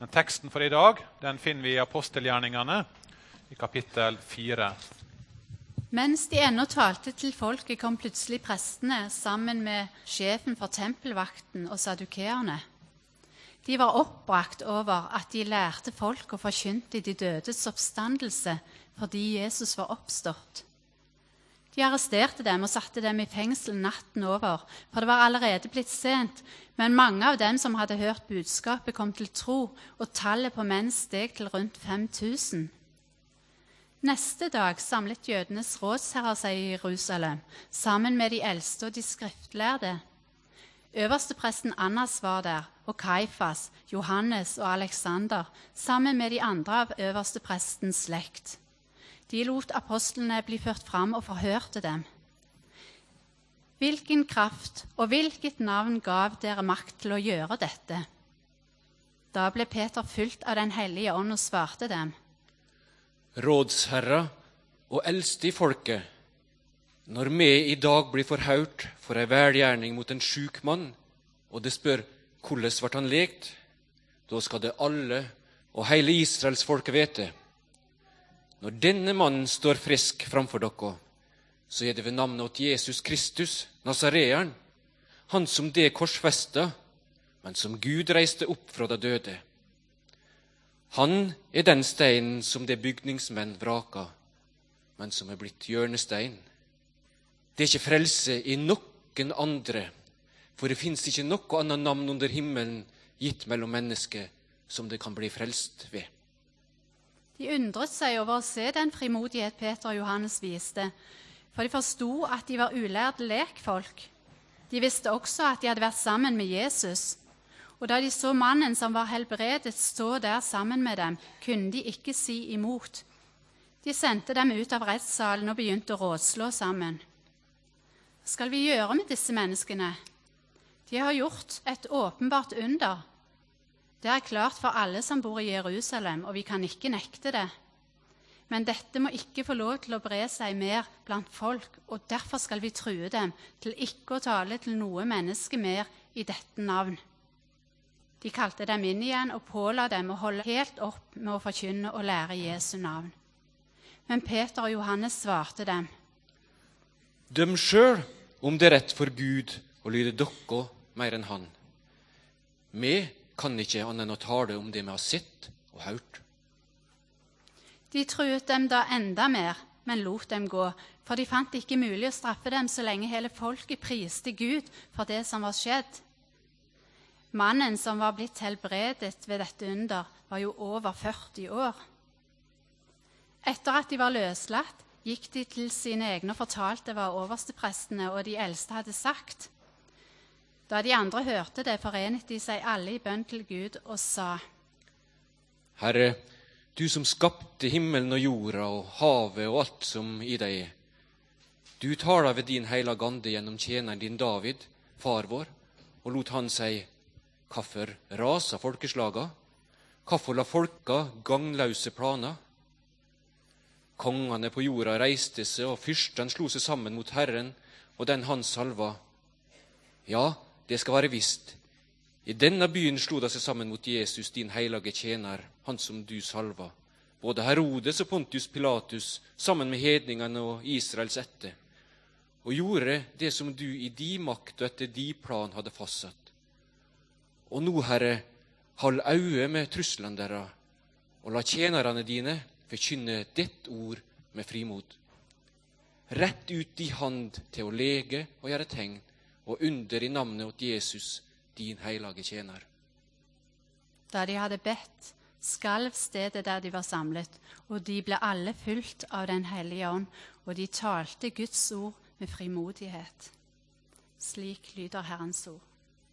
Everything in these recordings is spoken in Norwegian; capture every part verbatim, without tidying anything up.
Men teksten for i dag, den finner vi i apostelgjerningene i kapittel fire. Mens de ennå talte til folket, kom plutselig prestene sammen med sjefen for tempelvakten og sadukeerne. De var oppbrakt over at de lærte folk og forkynte de dødes oppstandelse fordi Jesus var oppstått. De arresterte dem og satte dem i fengsel natten over, for det var allerede blitt sent, men mange av dem som hadde hørt budskapet kom til tro, og tallet på menn steg til rundt fem tusen. Neste dag samlet jødenes rådsherrer seg i Jerusalem, sammen med de eldste og de skriftlærde. Øverstepresten Annas var der, og Kaifas, Johannes og Alexander, sammen med de andre av øversteprestens slekt. De lot apostlene bli ført fram og forhørte dem. Hvilken kraft og hvilket navn gav dere makt til å gjøre dette? Da ble Peter fylt av den hellige ånd og svarte dem. Rådsherrer og eldste i folket, når vi i dag blir forhørt for en velgjerning mot en syk mann, og det spør hvordan ble han lekt, da skal det alle og hele Israels folket vite. Når denne mannen står frisk framfor dere, så er det ved navnet til Jesus Kristus, Nazareeren, han som det korsfesta, men som Gud reiste opp fra de døde. Han er den steinen som det bygningsmenn vraka, men som er blitt hjørnestein. Det er ikke frelse i noen andre, for det finnes ikke noe annet navn under himmelen gitt mellom mennesker som det kan bli frelst ved. De undret seg over å se den frimodighet Peter og Johannes viste, for de forstod at de var ulærde lekfolk. De visste også at de hadde vært sammen med Jesus, og da de så mannen som var helbredet stå der sammen med dem, kunne de ikke si imot. De sendte dem ut av rettssalen og begynte å rådslå sammen. Hva skal vi gjøre med disse menneskene? De har gjort et åpenbart under. Det er klart for alle som bor i Jerusalem, og vi kan ikke nekte det. Men dette må ikke få lov til å bre seg mer blant folk, og derfor skal vi true dem til ikke å tale til noe menneske mer i dette navn. De kalte dem inn igjen og påla dem å holde helt opp med å forkynne og lære Jesu navn. Men Peter og Johannes svarte dem. Døm selv om det er rett for Gud å lyde dere mer enn han. Vi kan ikke annet enn å tale om det vi har sett og hørt. De truet dem da enda mer, men lot dem gå, for de fant det ikke mulig å straffe dem så lenge hele folket priste Gud for det som var skjedd. Mannen som var blitt helbredet ved dette under, var jo over førti år. Etter at de var løslatt, gikk de til sine egne og fortalte hva oversteprestene og de eldste hadde sagt. Da de andre hørte det, forenet de seg alle i bønn til Gud og sa, Herre, du som skapte himmelen og jorda og havet og alt som i deg er. Du taler ved din hellige ande gjennom tjeneren din David, far vår, og lot han si, hvorfor raser folkeslaga? Hvorfor la folka gangløse planer? Kongene på jorda reiste seg, og fyrsten slo seg sammen mot Herren og den han salva. Ja, det skal være visst. I denne byen slo de seg sammen mot Jesus, din hellige tjener, han som du salva. Både Herodes og Pontius Pilatus, sammen med hedningene og Israels ætte, og gjorde det som du i di makt og etter di plan hadde fastsatt. Og nå, Herre, hold øye med truslene deres, og la tjenerne dine forkynne ditt ord med frimod. Rett ut di hand til å lege og gjøre tegn, og under i navnet åt Jesus, din hellige tjener. Da de hadde bedt, skalv stedet der de var samlet, og de ble alle fylt av den hellige ånd, og de talte Guds ord med frimodighet. Slik lyder Herrens ord.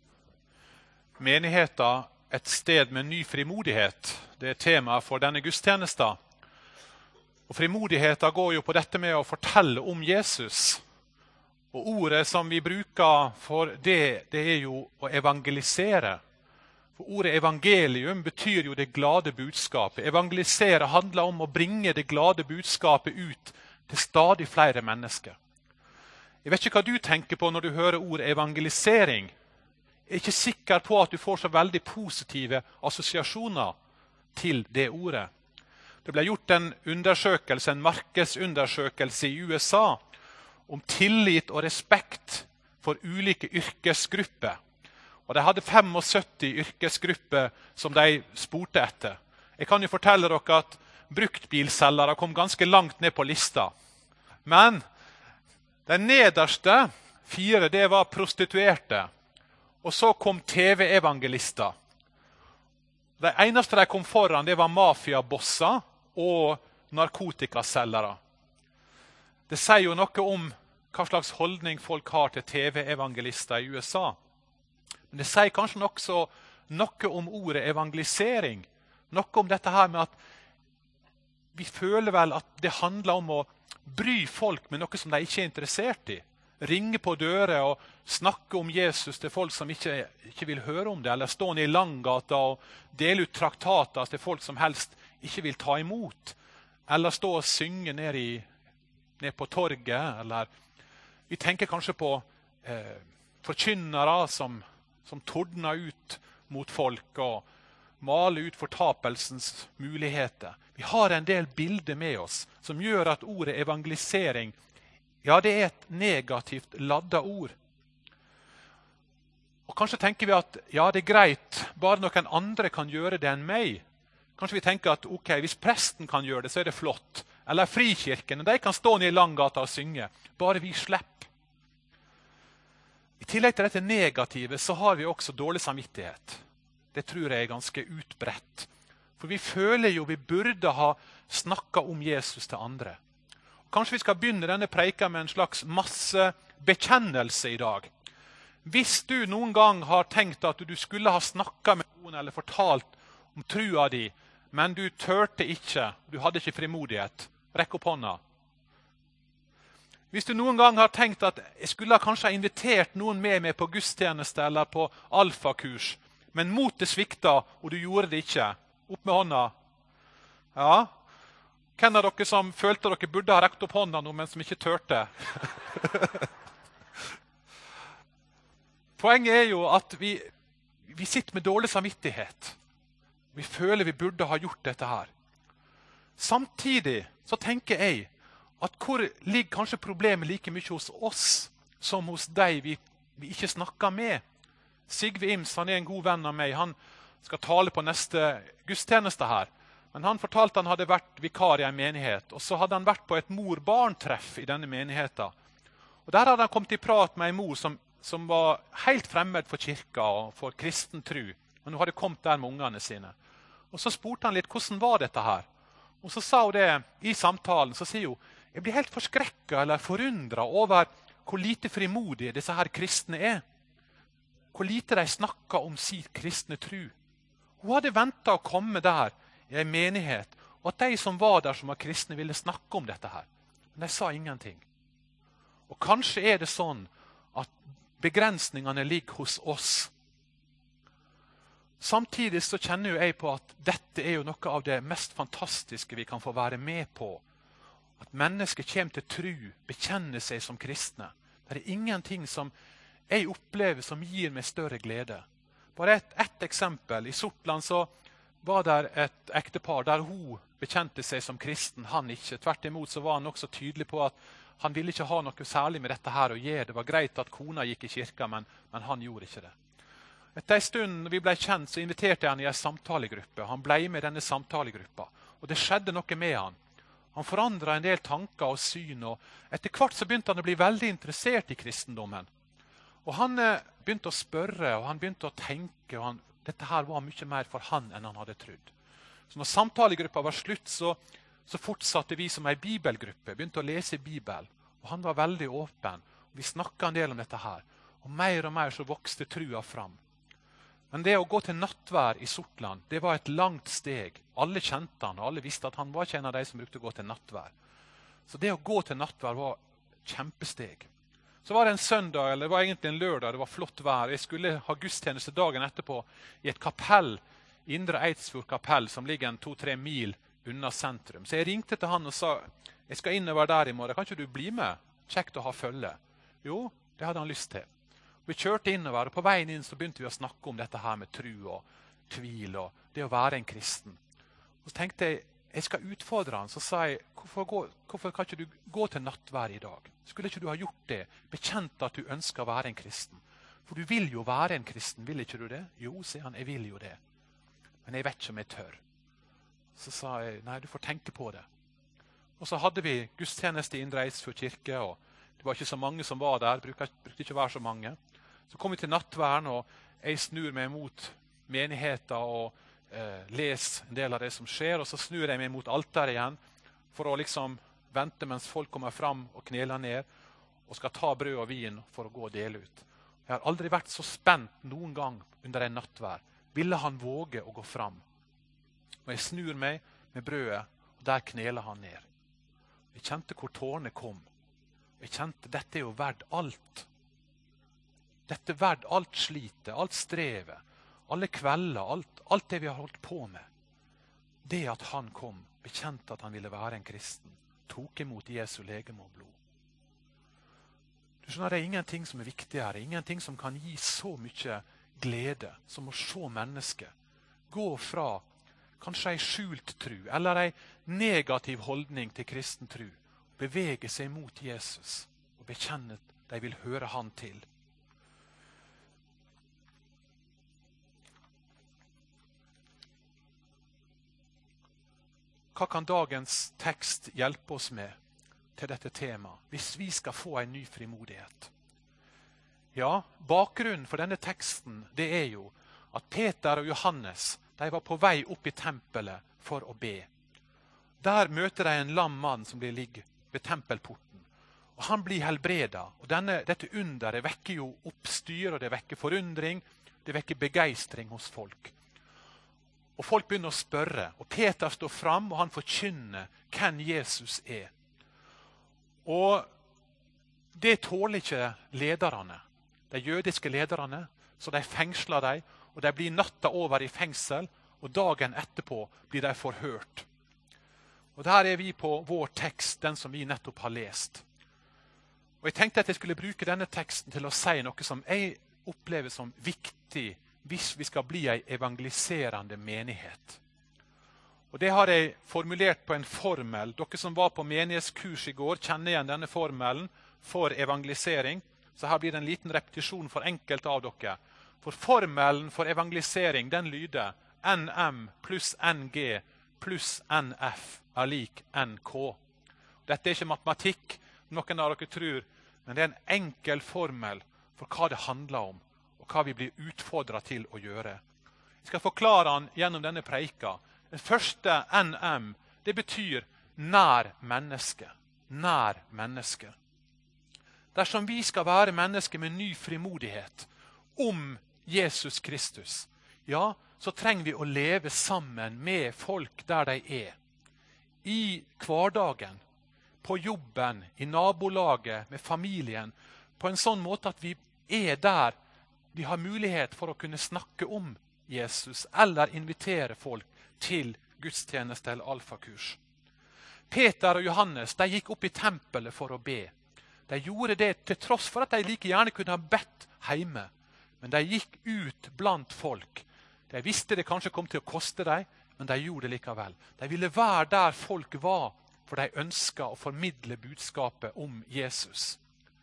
Menigheten, et sted med ny frimodighet, det er tema for denne gudstjenesten. Og frimodigheten går jo på dette med å fortelle om Jesus. Og ordet som vi bruker for det, det er jo å evangelisere. For ordet evangelium betyr jo det glade budskapet. Evangelisere handler om å bringe det glade budskapet ut til stadig flere mennesker. Jeg vet ikke hva du tenker på når du hører ordet evangelisering. er ikke sikker på at du får så veldig positive assosiasjoner til det ordet. Det ble gjort en undersøkelse, en markedsundersøkelse i U S A om tillit og respekt for ulike yrkesgrupper. Og de hadde syttifem yrkesgrupper som de spurte etter. Jeg kan jo fortelle dere at bruktbilselgere kom ganske langt ned på lista. Men de nederste fire, det var prostituerte. Og så kom T V-evangelister. De eneste de kom foran, det var mafiabosser og narkotikaselgere. Det sier jo noe om hva slags holdning folk har til T V-evangelister i U S A. Men det sier kanskje også noe om ordet evangelisering. Noe om dette her med at vi føler vel at det handler om å bry folk med noe som de ikke er interessert i. Ringe på dører og snakke om Jesus til folk som ikke, ikke vil høre om det, eller stå ned i Langgata og dele ut traktater til folk som helst ikke vil ta imot, eller stå og synge ned, i, ned på torget, eller vi tenker kanskje på eh, forkynnere som, som tordner ut mot folk og maler ut fortapelsens muligheter. Vi har en del bilder med oss som gjør at ordet evangelisering, ja, det er et negativt laddet ord. Og kanskje tenker vi at ja, det er greit, bare noen andre kan gjøre det enn meg. Kanskje vi tenker at ok, hvis presten kan gjøre det, så er det flott. Eller frikirken, de kan stå ned i Langgata og synge. Bare vi slipper. I tillegg til dette negative, så har vi også dårlig samvittighet. Det tror jeg er ganske utbredt. For vi føler jo vi burde ha snakket om Jesus til andre. Kanskje vi skal begynne denne preika med en slags masse bekjennelse i dag. Hvis du noen gang har tenkt at du skulle ha snakket med noen eller fortalt om trua di, men du tørte ikke, du hadde ikke frimodighet, rekk opp hånda. Hvis du noen gang har tenkt at jeg skulle ha kanskje ha invitert noen med meg på gudstjeneste eller på alfakurs, men motet svikta, og du gjorde det ikke, opp med hånda. Ja, hvem av dere som følte dere burde ha rekt opp hånda nå, men som ikke tørte? Poenget er jo at vi, vi sitter med dårlig samvittighet. Vi føler vi burde ha gjort dette her. Samtidig så tenker jeg at hvor ligger kanskje problemet like mye hos oss som hos deg vi, vi ikke snakker med. Sigve Ims, han er en god venn av meg. Han skal tale på neste gudstjeneste her. Men han fortalte han hadde vært vikar i en menighet, og så hadde han vært på et mor-barn-treff i denne menigheten. Og der hadde han kommet i prat med en mor som, som var helt fremmed for kirka og for kristen tro. Men hun hadde kommet der med ungene sine. Og så spurte han litt, hvordan var dette her? Og så sa hun det i samtalen, så sier hun, jeg blir helt forskrekket eller forundret over hvor lite frimodige disse her kristne er. Hvor lite de snakker om sin kristne tro. Hun hadde ventet å komme der i en menighet, og at de som var der som var kristne ville snakke om dette her. Men de sa ingenting. Og kanskje er det sånn at begrensningene ligger hos oss. Samtidig så kjenner jo jeg på at dette er jo noe av det mest fantastiske vi kan få være med på. At mennesker kommer til tro, bekjenner seg som kristne. Det er ingenting som jeg opplever som gir meg større glede. Bare et, et eksempel. I Sortland så var det et ektepar der hun bekjente seg som kristen, han ikke. Tvert imot så var han også tydelig på at han ville ikke ha noe særlig med dette her å gjøre. Det var greit at kona gikk i kirka, men, men han gjorde ikke det. Etter en stund vi ble kjent, så inviterte jeg han i en samtalegruppe. Han ble med i denne samtalegruppa, og det skjedde noe med han. Han forandret en del tanker og syn, og etter hvert så begynte han å bli veldig interessert i kristendommen. Og han eh, begynte å spørre, og han begynte å tenke, og han, dette her var mye mer for han enn han hadde trodd. Så når samtalegruppa var slutt, så, så fortsatte vi som en bibelgruppe, begynte å lese Bibel, og han var veldig åpen. Og vi snakket en del om dette her, og mer og mer så vokste trua fram. Men det å gå til nattvær i Sortland, det var et langt steg. Alle kjente han, og alle visste at han var ikke en av de som brukte å gå til nattvær. Så det å gå til nattvær var kjempesteg. Så var det en søndag, eller det var egentlig en lørdag, det var flott vær. Jeg skulle ha gudstjeneste dagen etterpå i et kapell, Indre Eidsfjord kapell, som ligger en to-tre mil unna sentrum. Så jeg ringte til han og sa, jeg skal innover der i morgen, kan ikke du bli med? Kjekt å ha følge. Jo, det hadde han lyst til. Vi kjørte innover, og på veien inn så begynte vi å snakke om dette her med tro og tvil og det å være en kristen. Og så tenkte jeg, jeg skal utfordre han, så sa jeg, hvorfor, gå, hvorfor kan ikke du gå til nattvær i dag? Skulle ikke du ha gjort det, bekjent at du ønsker å være en kristen? For du vil jo være en kristen, vil ikke du det? Jo, sier han, jeg vil jo det. Men jeg vet ikke om jeg tør. Så sa jeg, nei, du får tenke på det. Og så hadde vi gudstjeneste i Indre Eidsfjord kirke, og det var ikke så mange som var der, brukte ikke være så mange. Så kom vi til nattværen, og jeg snur meg mot menigheten og eh, les en del av det som skjer, og så snur jeg meg mot alteret igjen, for å liksom vente mens folk kommer fram og kneler ned, og skal ta brød og vin for å gå og dele ut. Jeg har aldri vært så spent noen gang under en nattvær. Ville han våge å gå fram? Og jeg snur meg med brødet, og der kneler han ned. Jeg kjente hvor tårene kom. Jeg kjente, dette er jo verdt alt. Dette er verdt alt slitet, alt strevet, alle kvelder, alt, alt det vi har holdt på med. Det at han kom, bekjente at han ville være en kristen, tok imot Jesu legeme og blod. Du skjønner, det er ingenting som er viktigere, ingenting som kan gi så mye glede som å se mennesket gå fra kanskje en skjult tro, eller en negativ holdning til kristen tro, bevege seg mot Jesus og bekjenne at de vil høre han til. Hva kan dagens tekst hjelpe oss med til dette temaet, hvis vi skal få en ny frimodighet? Ja, bakgrunnen for denne teksten, det er jo at Peter og Johannes, de var på vei opp i tempelet for å be. Der møter de en lam mann som blir ligget ved tempelporten. Og han blir helbredet. Og denne, dette underet vekker jo oppstyr, og det vekker forundring, det vekker begeistring hos folk. Og folk begynner å spørre, og Peter står fram, og han forkynner hvem Jesus er. Og det tåler ikke lederne, de jødiske lederne, så de fengsler dem, og de blir natta over i fengsel, og dagen etterpå blir de forhørt. Og der er vi på vår tekst, den som vi nettopp har lest. Og jeg tenkte at jeg skulle bruke denne teksten til å si noe som jeg opplever som viktig hvis vi skal bli en evangeliserende menighet. Og det har jeg formulert på en formel. Dere som var på menighetskurs i går, kjenner igjen denne formelen for evangelisering. Så her blir det en liten repetisjon for enkelte av dere. For formelen for evangelisering, den lyder N M pluss N G pluss N F er lik N K. Dette er ikke matematikk, noen av dere tror, men det er en enkel formel for hva det handler om, og hva vi blir utfordret til å gjøre. Jeg skal forklare han gjennom denne preika. Den første N M, det betyr nær menneske. Nær menneske. Dersom vi skal være mennesker med ny frimodighet om Jesus Kristus, ja, så trenger vi å leve sammen med folk der de er. I hverdagen, på jobben, i nabolaget, med familien, på en sånn måte at vi er der vi har mulighet for å kunne snakke om Jesus, eller invitere folk til gudstjeneste eller alfakurs. Peter og Johannes, de gikk opp i tempelet for å be. De gjorde det til tross for at de like gjerne kunne ha bedt hjemme. Men de gikk ut blant folk. De visste det kanskje kom til å koste dem, men de gjorde det likevel. De ville være der folk var, for de ønsket å formidle budskapet om Jesus.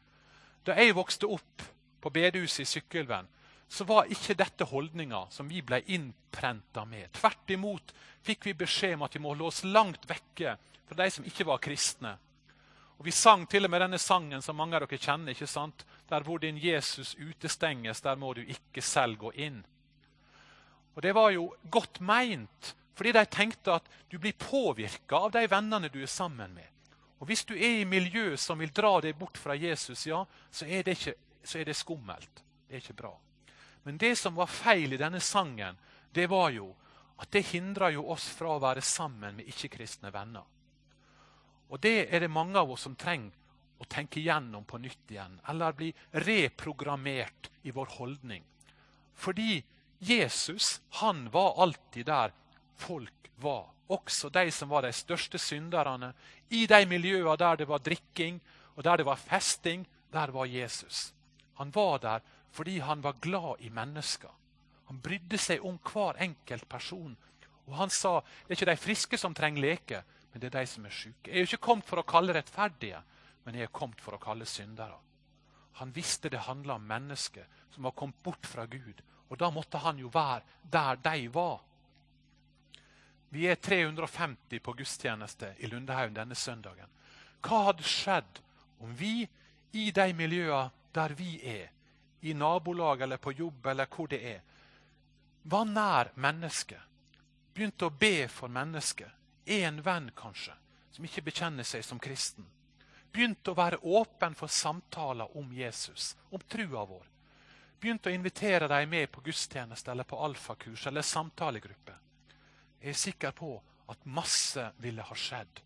Da jeg vokste opp på bedehuset i Sykkylven, så var ikke dette holdninger som vi ble innprentet med. Tvert imot fikk vi beskjed om at vi må holde oss langt vekke fra de som ikke var kristne. Og vi sang til og med denne sangen som mange av dere kjenner, ikke sant? Der hvor din Jesus utestenges, der må du ikke selv gå inn. Og det var jo godt meint, fordi de tenkte at du blir påvirket av de vennene du er sammen med. Og hvis du er i miljø som vil dra deg bort fra Jesus, ja, så er det, ikke, så er det skummelt. Det er ikke bra. Men det som var feil i denne sangen, det var jo at det hindrer jo oss fra å være sammen med ikke-kristne venner. Og det er det mange av oss som trenger å tenke igjennom på nytt igjen, eller bli reprogrammert i vår holdning. Fordi Jesus, han var alltid der folk var. Også de som var de største synderne. I de miljøene der det var drikking, og der det var festing, der var Jesus. Han var der fordi han var glad i mennesker. Han brydde seg om hver enkelt person. Og han sa, det er ikke de friske som trenger leke, men det er de som er syke. Jeg er jo ikke kommet for å kalle rettferdige, men jeg er kommet for å kalle syndere. Han visste det handlet om mennesker som var kommet bort fra Gud, og da måtte han jo være der de var. Vi er tre hundre og femti på gudstjeneste i Lundehaugen denne søndagen. Hva hadde skjedd om vi i de miljøene der vi er, i nabolag eller på jobb eller hvor det er, var nær mennesket, begynte å be for mennesket, en venn kanskje, som ikke bekjenner seg som kristen, begynte å være åpen for samtaler om Jesus, om trua vår, begynte å invitere dem med på gudstjeneste eller på alfakurs eller samtalegruppe. Jeg er sikker på at masse ville ha skjedd.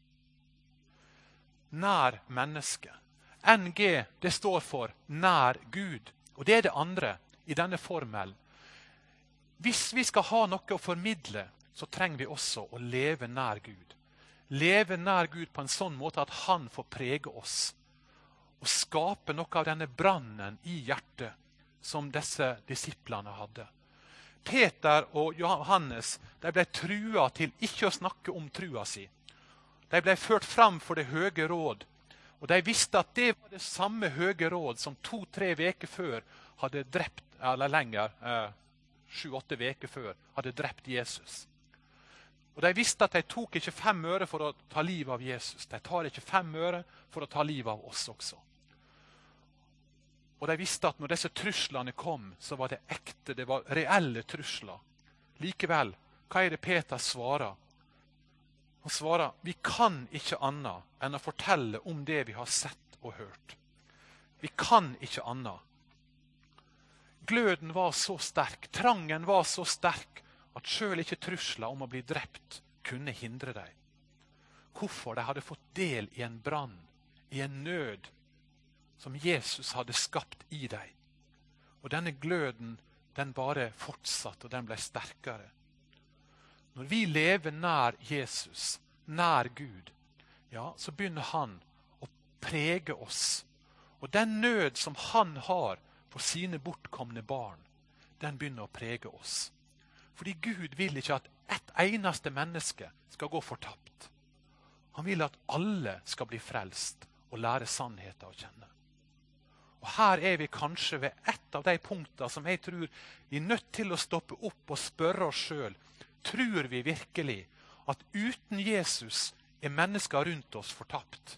Nær menneske. N G, det står for nær Gud, og det er det andre i denne formelen. Hvis vi skal ha noe å formidle, så trenger vi også å leve nær Gud. Leve nær Gud på en sånn måte at han får prege oss, og skape noe av denne brannen i hjertet som disse disiplene hadde. Peter og Johannes, de ble trua til ikke å snakke om trua si. De ble ført fram for det høye råd, og de visste at det var det samme høye råd som to-tre veker før hadde drept, eller lenger, eh, sju-åtte veker før, hadde drept Jesus. Og de visste at de tok ikke fem øre for å ta livet av Jesus. De tar ikke fem øre for å ta livet av oss også. Og de visste at når disse truslene kom, så var det ekte, det var reelle trusler. Likevel, hva er det Peter svarer? Han svarer, vi kan ikke annet enn å fortelle om det vi har sett og hørt. Vi kan ikke annet. Gløden var så sterk, trangen var så sterk, at selv ikke trusler om å bli drept kunne hindre dem. Hvorfor? De hadde fått del i en brann, i en nød, som Jesus hadde skapt i dem. Og denne gløden, den bare fortsatte, og den ble sterkere. Når vi lever nær Jesus, nær Gud, ja, så begynner han å prege oss. Og den nød som han har for sine bortkomne barn, den begynner å prege oss. Fordi Gud vil ikke at ett eneste menneske skal gå fortapt. Han vil at alle skal bli frelst og lære sannheten å kjenne. Og her er vi kanskje ved ett av de punktene som jeg tror vi er nødt til å stoppe opp og spørre oss selv. Tror vi virkelig at uten Jesus er mennesker rundt oss fortapt?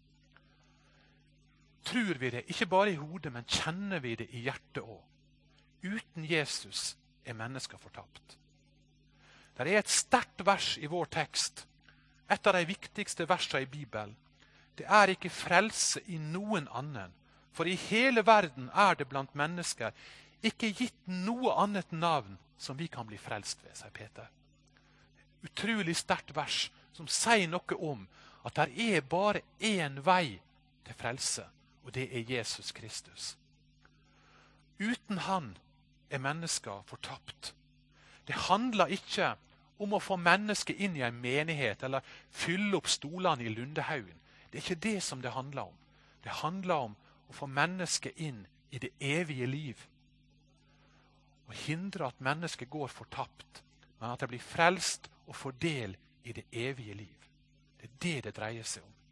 Tror vi det, ikke bare i hodet, men kjenner vi det i hjertet også? Uten Jesus er mennesker fortapt. Det er et sterkt vers i vår tekst, et av de viktigste versene i Bibelen. Det er ikke frelse i noen annen, for i hele verden er det blant mennesker ikke gitt noe annet navn som vi kan bli frelst ved, sier Peter. Utrolig sterkt vers som sier noe om at det er bare én vei til frelse, og det er Jesus Kristus. Uten han er mennesker fortapt. Det handler ikke om å få mennesker inn i en menighet eller fylle opp stolene i Lundehaugen. Det er ikke det som det handler om. Det handler om å få mennesker inn i det evige liv. Og hindre at mennesker går fortapt, men at de blir frelst og får del i det evige liv. Det er det det dreier seg om.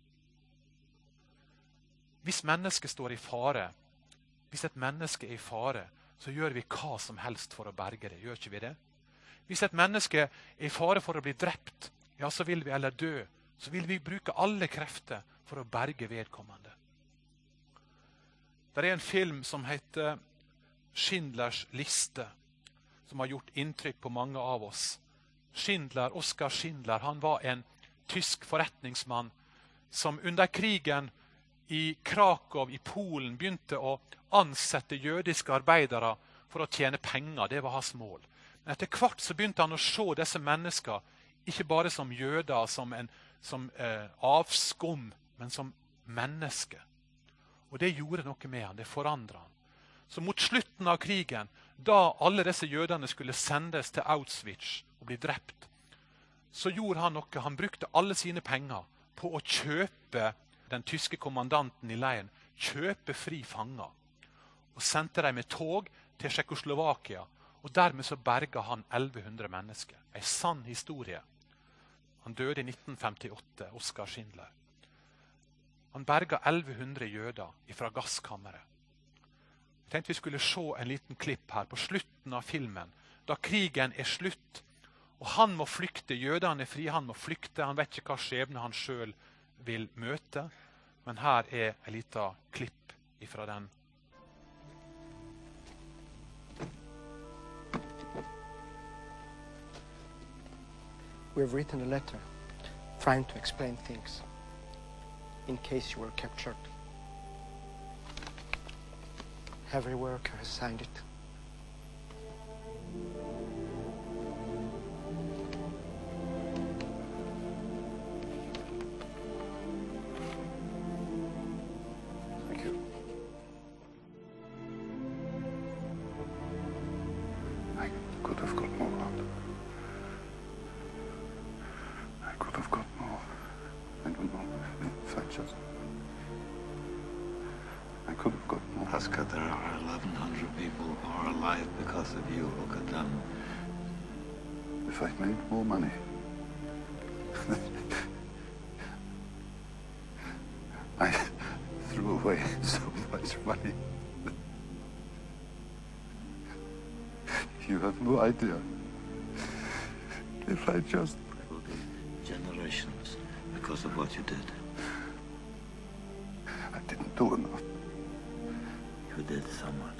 Hvis mennesket står i fare, hvis et menneske er i fare, så gjør vi hva som helst for å berge det. Gjør ikke vi det? Hvis et menneske er i fare for å bli drept, ja, så vil vi, eller dø, så vil vi bruke alle krefter for å berge vedkommende. Det er en film som heter Schindlers liste, som har gjort inntrykk på mange av oss. Schindler, Oskar Schindler, han var en tysk forretningsmann som under krigen i Krakow i Polen begynte å ansette jødiske arbeidere for å tjene penger. Det var hans mål. Men etter hvert så begynte han å se disse mennesker ikke bare som jøder, som, en, som eh, avskum, men som mennesker. Og det gjorde noe med han, det forandret han. Så mot slutten av krigen, da alle disse jødene skulle sendes til Auschwitz og bli drept, så gjorde han noe. Han brukte alle sine penger på å kjøpe den tyske kommandanten i leiren, kjøpe fri fanger. og sendte dem med tog til Tsjekkoslovakia. Og dermed så berget han elleve hundre mennesker. En sann historie. Han døde i nitten femtiåtte, Oskar Schindler. Han berget elleve hundre jøder fra gasskammeret. Jeg tenkte vi skulle se en liten klipp her på slutten av filmen, da krigen er slutt, og han må flykte, jødene er fri, han må flykte, han vet ikke hva skjebne han selv vil møte, men her er en liten klipp ifra den. We've written a letter trying to explain things in case you were captured. Every worker has signed it. Thank you. I could have got more out. I could have got more. I don't know if I just... I could have got more. Oscar, there are eleven hundred people who are alive because of you. Look at them. If I'd made more money. I threw away so much money. You have no idea. If I just... There will be generations because of what you did. I didn't do enough. You did so much.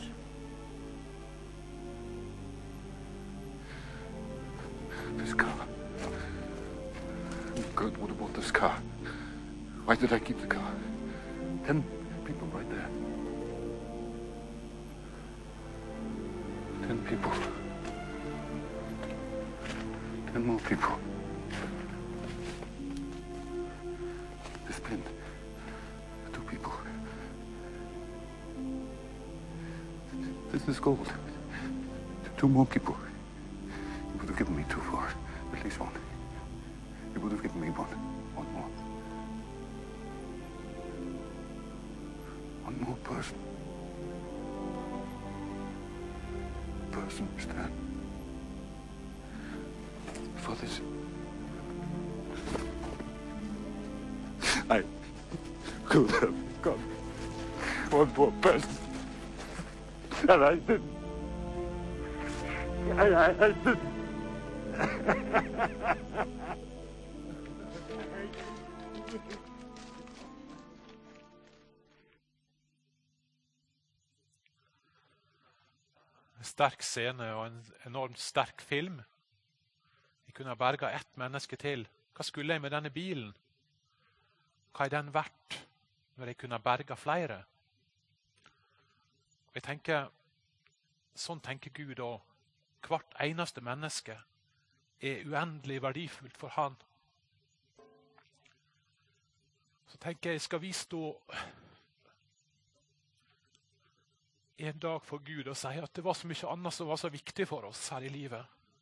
This car. God would have bought this car. Why did I keep the car? Ten people right there. Ten people. Ten more people. This pin. Two people. This is gold. Two more people. You would have given me two for at least one. You would have given me one. One more. One more person. Person, Stan. For this. I could have got one more person. And I didn't. I, I, I didn't. En sterk scene og en enormt sterk film. Jeg kunne ha berget ett menneske til. Hva skulle jeg med denne bilen? Hva er den verdt når jeg kunne ha berget flere? Og jeg tenker, sånn tenker Gud også. Hvert eneste menneske er uendelig verdifullt for han. Så tenker jeg, skal vi stå en dag for Gud og si at det var så mye annet som var så viktig for oss her i livet.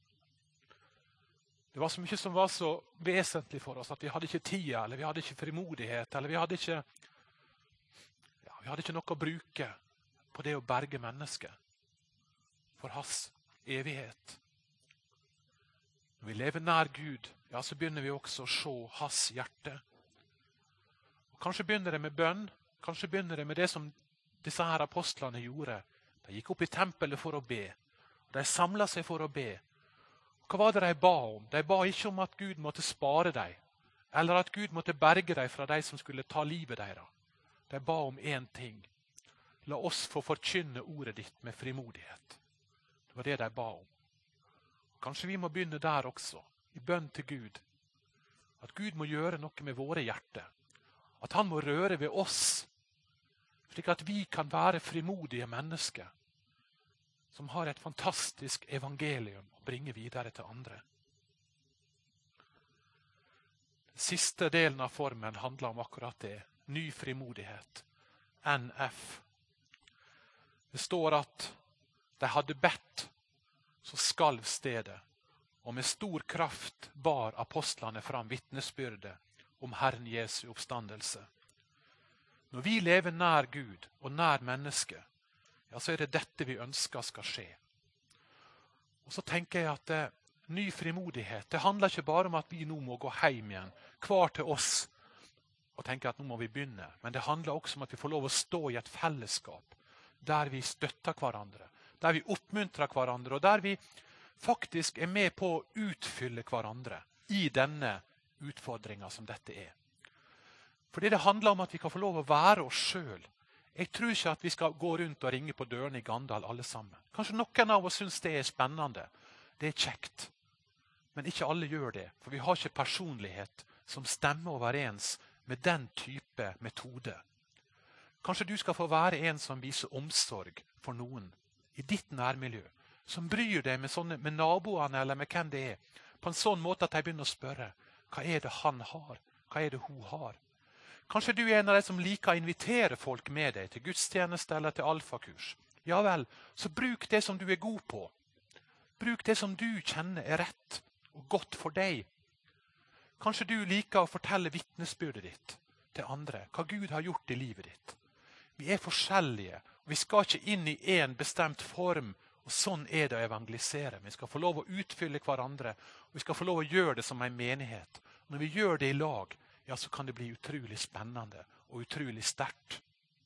Det var så mye som var så vesentlig for oss at vi hadde ikke tid, eller vi hadde ikke frimodighet, eller vi hadde ikke, ja, vi hadde ikke noe å bruke på det å berge mennesket for hans evighet. Når vi lever nær Gud, ja, så begynner vi også å se hans hjerte. Og kanskje begynner det med bønn, kanskje begynner det med det som disse her apostlene gjorde. De gikk opp i tempelet for å be, og de samlet seg for å be. Og hva var det de ba om? De ba ikke om at Gud måtte spare dem, eller at Gud måtte berge dem fra de som skulle ta livet deres. De ba om en ting. La oss få forkynne ordet ditt med frimodighet. Det var det de ba om. Kanskje vi må begynne der også, i bønn til Gud. At Gud må gjøre noe med våre hjerter. At han må røre ved oss, slik at vi kan være frimodige mennesker som har et fantastisk evangelium å bringe videre til andre. Den siste delen av formen handler om akkurat det. Ny frimodighet. N F. Det står at de hadde bedt, så skalv stedet, og med stor kraft bar apostlene fram vitnesbyrdet om Herren Jesu oppstandelse. Når vi lever nær Gud og nær mennesket, ja, så er det dette vi ønsker skal skje. Og så tenker jeg at eh, ny frimodighet, det handler ikke bare om at vi nå må gå hjem igjen, hver til oss, og tenke at nå må vi begynne. Men det handler også om at vi får lov å stå i et fellesskap, der vi støtter hverandre, der vi oppmuntrer hverandre, og der vi faktisk er med på å utfylle hverandre i denne utfordringen som dette er. Fordi det handler om at vi kan få lov å være oss selv. Jeg tror ikke at vi skal gå rundt og ringe på dørene i Gandal alle sammen. Kanskje noen av oss synes det er spennende. Det er kjekt. Men ikke alle gjør det, for vi har ikke personlighet som stemmer overens med den type metode. Kanskje du skal få være en som viser omsorg for noen i ditt nærmiljø, som bryr deg med, sånne, med naboene eller med hvem det er, på en sånn måte at de begynner å spørre, hva er det han har? Hva er det hun har? Kanskje du er en av de som liker å invitere folk med deg til gudstjeneste eller til alfakurs. Ja vel, så bruk det som du er god på. Bruk det som du kjenner er rett og godt for deg. Kanskje du liker å fortelle vitnesbyrdet ditt til andre, hva Gud har gjort i livet ditt. Vi er forskjellige, og vi skal ikke inn i en bestemt form, og sånn er det å evangelisere. Vi skal få lov å utfylle hverandre, og vi skal få lov å gjøre det som en menighet. Når vi gjør det i lag, ja, så kan det bli utrolig spennende og utrolig sterkt.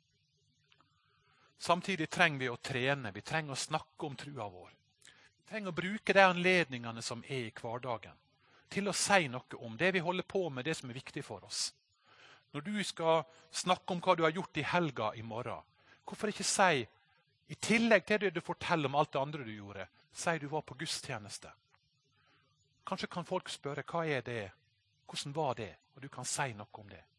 Samtidig trenger vi å trene, vi trenger å snakke om trua vår. Vi trenger å bruke de anledningene som er i hverdagen, til å si noe om det vi holder på med, det som er viktig for oss. Når du skal snakke om hva du har gjort i helga i morgen, hvorfor ikke si, i tillegg til det du forteller om alt det andre du gjorde, si du var på gudstjeneste. Kanskje kan folk spørre, hva er det? Hvordan var det? Og du kan si noe om det.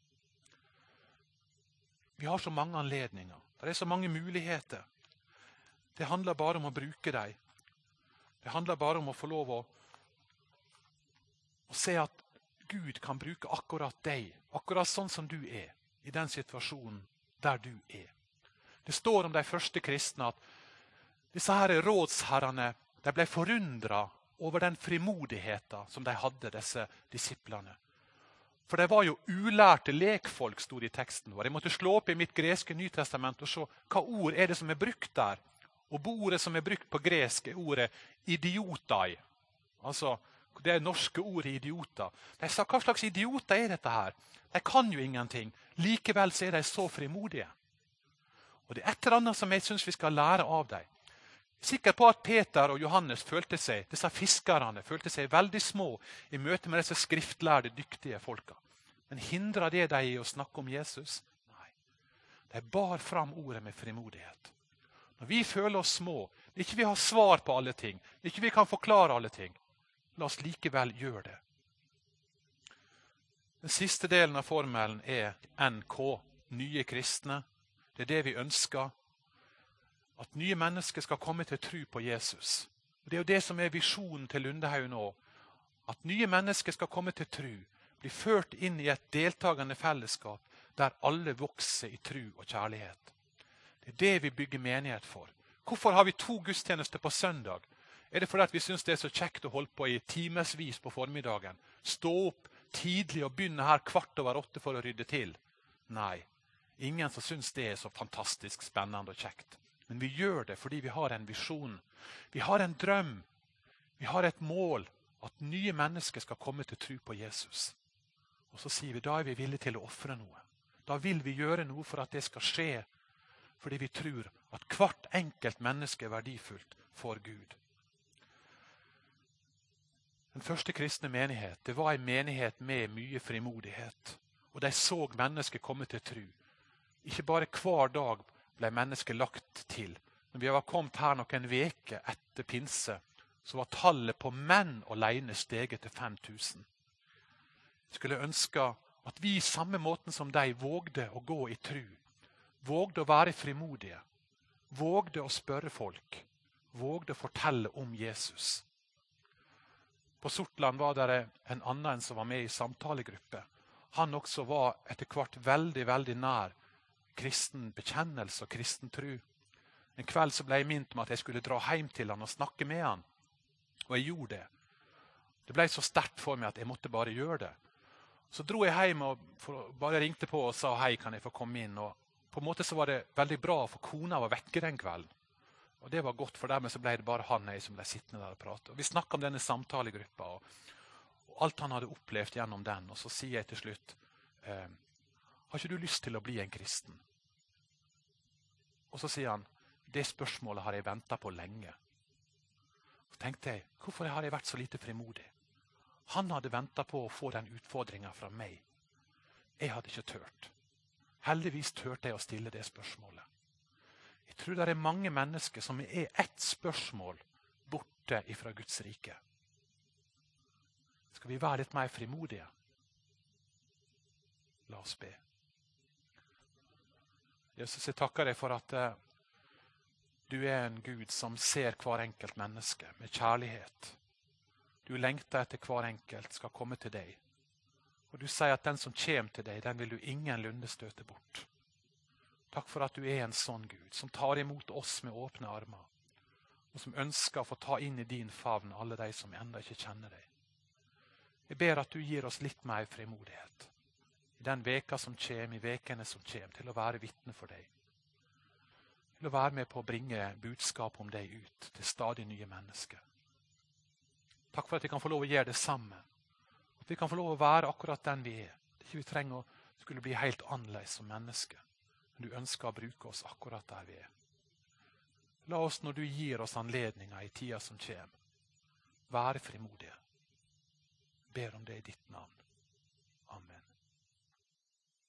Vi har så mange anledninger. Det er så mange muligheter. Det handler bare om å bruke dem. Det handler bare om å få lov å, å se at Gud kan bruke akkurat deg, akkurat sånn som du er, i den situasjonen der du er. Det står om de første kristne at disse her rådsherrene, de ble forundret over den frimodigheten som de hadde, disse disiplene. For de var jo ulærte lekfolk, stod i teksten vår. Jeg måtte slå opp i mitt greske Nytestament og se hva ord er det som er brukt der. Og ordet som er brukt på gresk er ordet idiotai. Altså, det er norske ordet idioter. De sa, hva slags idioter er dette her? De kan jo ingenting. Likevel så er de så frimodige. Og det er et eller annet som jeg synes vi skal lære av dem. Sikker på at Peter og Johannes følte seg, disse fiskerne, følte seg veldig små i møte med disse skriftlærde, dyktige folka. Men hindrer det deg i å snakke om Jesus? Nei. De bar fram ordet med frimodighet. Når vi føler oss små, ikke vi har svar på alle ting, ikke vi kan forklare alle ting, la oss likevel gjøre det. Den siste delen av formelen er N K, nye kristne. Det er det vi ønsker. At nye mennesker skal komme til tro på Jesus. Og det er jo det som er visjonen til Lundehaug nå. At nye mennesker skal komme til tro, bli ført inn i et deltagende fellesskap, der alle vokser i tro og kjærlighet. Det er det vi bygger menighet for. Hvorfor har vi to gudstjenester på søndag? Er det fordi at vi synes det er så kjekt å holde på i timesvis på formiddagen? Stå opp tidlig og begynne her kvart over åtte for å rydde til? Nei, ingen som synes det er så fantastisk spennende og kjekt. Men vi gjør det fordi vi har en visjon. Vi har en drøm. Vi har et mål at nye mennesker skal komme til tro på Jesus. Og så sier vi, da er vi villige til å offre noe. Da vil vi gjøre noe for at det skal skje. Fordi vi tror at hvert enkelt menneske er verdifullt for Gud. Den første kristne menighet, det var en menighet med mye frimodighet. Og de så mennesker komme til tro. Ikke bare hver dag ble mennesker lagt til. Når vi var kommet her noen veker etter pinse, så var tallet på menn alene steget til fem tusen. Jeg skulle ønske at vi samme måten som de vågde å gå i tro, vågde å være frimodige, vågde å spørre folk, vågde å fortelle om Jesus. På Sortland var det en annen som var med i samtalegruppe. Han også var etter hvert veldig, veldig nær kristen bekjennelse og kristen tro. En kveld så ble jeg minnet om at jeg skulle dra hjem til han og snakke med han. Og jeg gjorde det. Det ble så sterkt for meg at jeg måtte bare gjøre det. Så dro jeg hjem og bare ringte på og sa hei, kan jeg få komme inn? Og på en måte så var det veldig bra, for kona var vekke den kvelden. Og det var godt, for dermed så ble det bare han og jeg som ble sittende der og prate. Og vi snakket om denne samtalegruppa, og, og alt han hadde opplevd gjennom den. Og så sier jeg til slutt, eh, har ikke du lyst til å bli en kristen? Og så sier han, det spørsmålet har jeg ventet på lenge. Så tenkte jeg, hvorfor har jeg vært så lite frimodig? Han hadde ventet på å få den utfordringen fra meg. Jeg hadde ikke tørt. Heldigvis tørte jeg å stille det spørsmålet. Jeg tror det er mange mennesker som er ett spørsmål borte ifra Guds rike. Skal vi være litt mer frimodige? La oss be. Jesus, jeg takker deg for at uh, du er en Gud som ser hver enkelt menneske med kjærlighet. Du lengter etter hver enkelt skal komme til deg. Og du sier at den som kommer til deg, den vil du ingenlunde støte bort. Takk for at du er en sånn Gud, som tar imot oss med åpne armer, og som ønsker å få ta inn i din favn alle de som enda ikke kjenner deg. Jeg ber at du gir oss litt mer frimodighet i den veka som kommer, i vekene som kommer, til å være vitne for deg. Til å være med på å bringe budskap om deg ut til stadig nye mennesker. Takk for at vi kan få lov å gjøre det sammen. At vi kan få lov å være akkurat den vi er. Det er ikke vi trenger å skulle bli helt annerledes som mennesker. Men du ønsker å bruke oss akkurat der vi er. La oss, når du gir oss anledninger i tida som kommer, være frimodige. Ber om det i ditt navn.